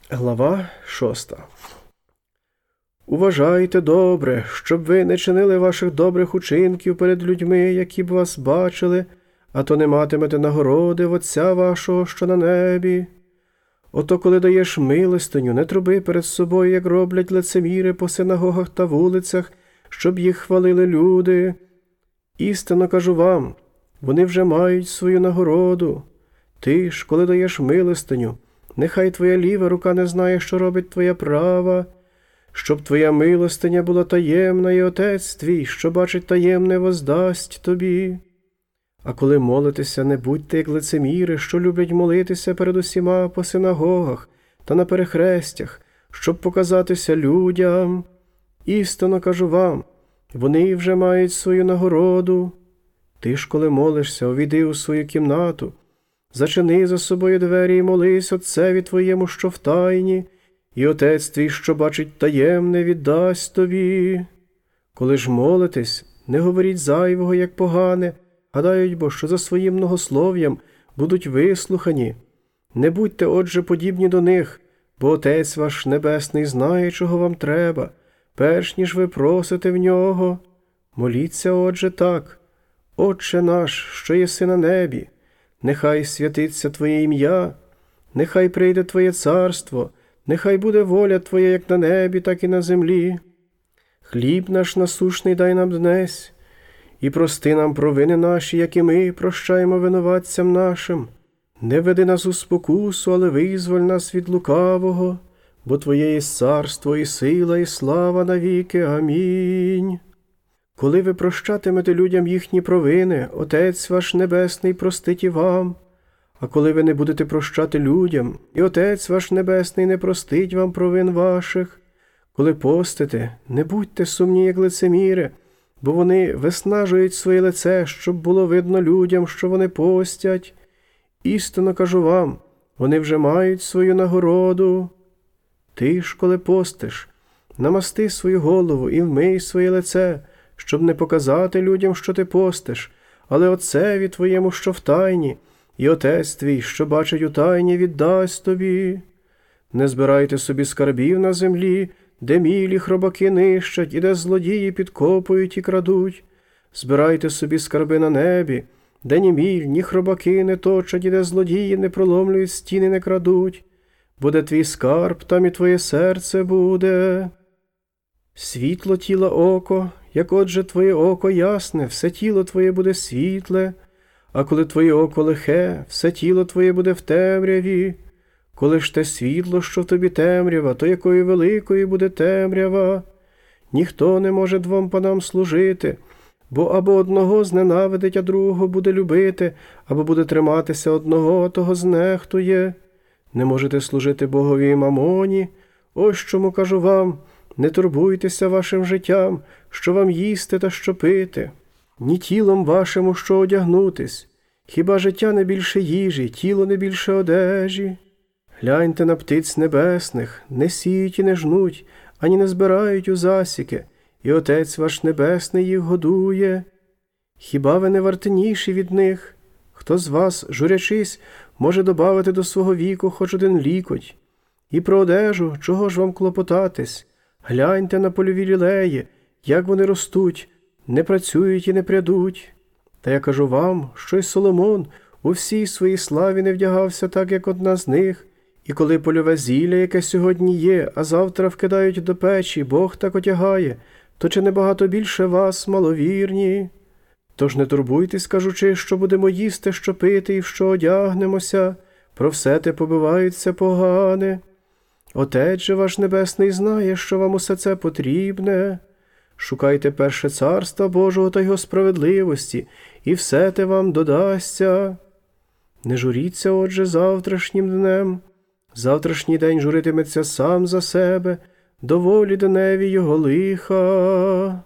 Глава 6. Уважайте добре, щоб ви не чинили ваших добрих учинків перед людьми, які б вас бачили, а то не матимете нагороди в Отця вашого, що на небі. Ото коли даєш милостиню, не труби перед собою, як роблять лицеміри по синагогах та вулицях, щоб їх хвалили люди. Істинно кажу вам, вони вже мають свою нагороду. Ти ж, коли даєш милостиню, нехай твоя ліва рука не знає, що робить твоя права, щоб твоя милостиня була таємна, і Отець твій, що бачить таємне, воздасть тобі. А коли молитеся, не будьте як лицеміри, що люблять молитися перед усіма по синагогах та на перехрестях, щоб показатися людям. Істинно кажу вам, вони вже мають свою нагороду. Ти ж, коли молишся, увійди у свою кімнату, зачини за собою двері і молись Отцеві твоєму, що в тайні, і Отець твій, що бачить таємне, віддасть тобі. Коли ж молитесь, не говоріть зайвого, як погане, гадають бо, що за своїм многослов'ям будуть вислухані. Не будьте, отже, подібні до них, бо Отець ваш Небесний знає, чого вам треба, перш ніж ви просите в Нього. Моліться, отже, так. Отче наш, що єси на небі, нехай святиться Твоє ім'я, нехай прийде Твоє царство, нехай буде воля Твоя як на небі, так і на землі. Хліб наш насущний дай нам днесь, і прости нам провини наші, як і ми прощаємо винуватцям нашим. Не веди нас у спокусу, але визволь нас від лукавого, бо Твоє є царство, і сила, і слава навіки. Амінь. Коли ви прощатимете людям їхні провини, Отець ваш Небесний простить і вам. А коли ви не будете прощати людям, і Отець ваш Небесний не простить вам провин ваших. Коли постите, не будьте сумні, як лицеміри, бо вони виснажують своє лице, щоб було видно людям, що вони постять. Істинно кажу вам, вони вже мають свою нагороду. Ти ж, коли постиш, намасти свою голову і вмий своє лице, щоб не показати людям, що ти постиш, але Отцеві твоєму, що в тайні, і Отець твій, що бачить у тайні, віддасть тобі. Не збирайте собі скарбів на землі, де мілі хробаки нищать, і де злодії підкопують і крадуть. Збирайте собі скарби на небі, де ні міль, ні хробаки не точать, і де злодії не проломлюють стіни, не крадуть. Буде твій скарб, там і твоє серце буде. Світло тіла око, як отже твоє око ясне, все тіло твоє буде світле, а коли твоє око лихе, все тіло твоє буде в темряві. Коли ж те світло, що в тобі темрява, то якою великою буде темрява? Ніхто не може двом панам служити, бо або одного зненавидить, а другого буде любити, або буде триматися одного, того знехтує. Не можете служити Богові і мамоні. Ось чому кажу вам, не турбуйтеся вашим життям, що вам їсти та що пити, ні тілом вашому, що одягнутись. Хіба життя не більше їжі, тіло не більше одежі? Гляньте на птиць небесних, не сіють і не жнуть, ані не збирають у засіки, і Отець ваш Небесний їх годує. Хіба ви не вартніші від них? Хто з вас, журячись, може добавити до свого віку хоч один лікоть? І про одежу, чого ж вам клопотатись? Гляньте на польові лілеї, як вони ростуть, не працюють і не прядуть. Та я кажу вам, що й Соломон у всій своїй славі не вдягався так, як одна з них. І коли польове зілля, яке сьогодні є, а завтра вкидають до печі, Бог так одягає, то чи не багато більше вас, маловірні? Тож не турбуйтесь, кажучи, що будемо їсти, що пити і в що одягнемося, про все те побиваються погане. Отець же ваш Небесний знає, що вам усе це потрібне. Шукайте перше царства Божого та його справедливості, і все те вам додасться. Не журіться, отже, завтрашнім днем. Завтрашній день журитиметься сам за себе, доволі дневі його лиха.